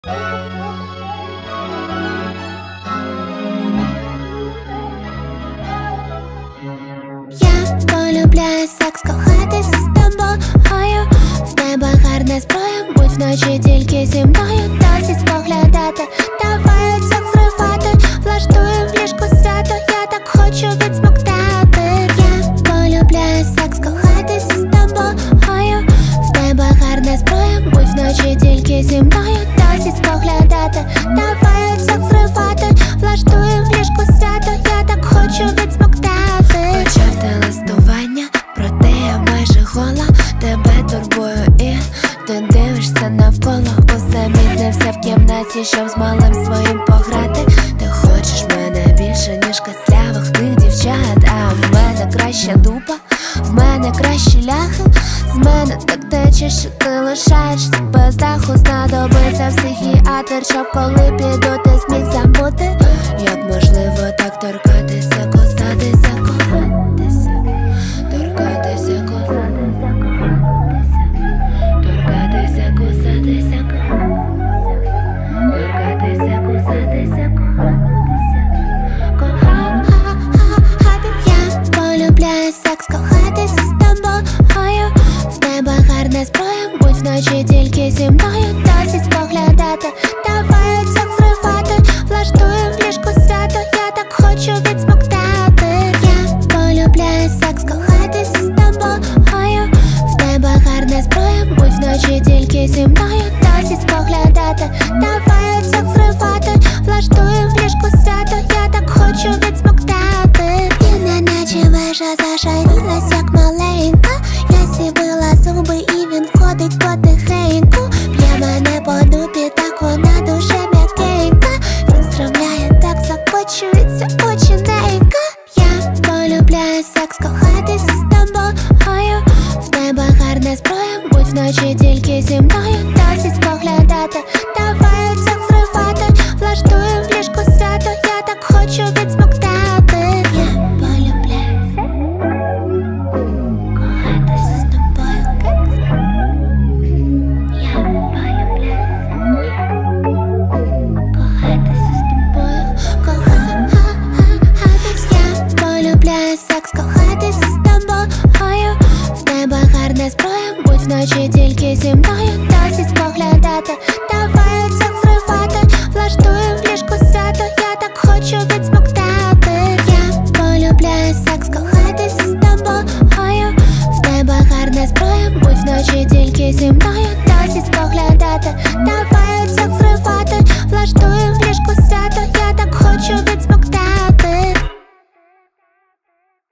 Я полюбляю секс, кохатись з тобою. В тебе гарна зброя, будь вночі тільки зі мною. Досить споглядати, давай оця зривати. Влаштую в ліжку свято, я так хочу відсмоктати. Я полюбляю секс, кохатись з тобою. В тебе гарна зброя, будь вночі тільки зі мною. Досить споглядати, давай оця зривати. Влаштую в ліжку свято, я так хочу відсмоктати. Почав те листування, проте я майже гола. Тебе турбую і ти дивишся навколо. Усамітнився в кімнаті, щоб з малим своїм пограти. Ти хочеш мене більше, ніж кислявих тих дівчат. А в мене краща дупа, в мене кращі ляхи. З мене так тече, що ти лишаєшся без даху. Знадобиться психіатр, щоб коли піду ти зміг забути. Як ми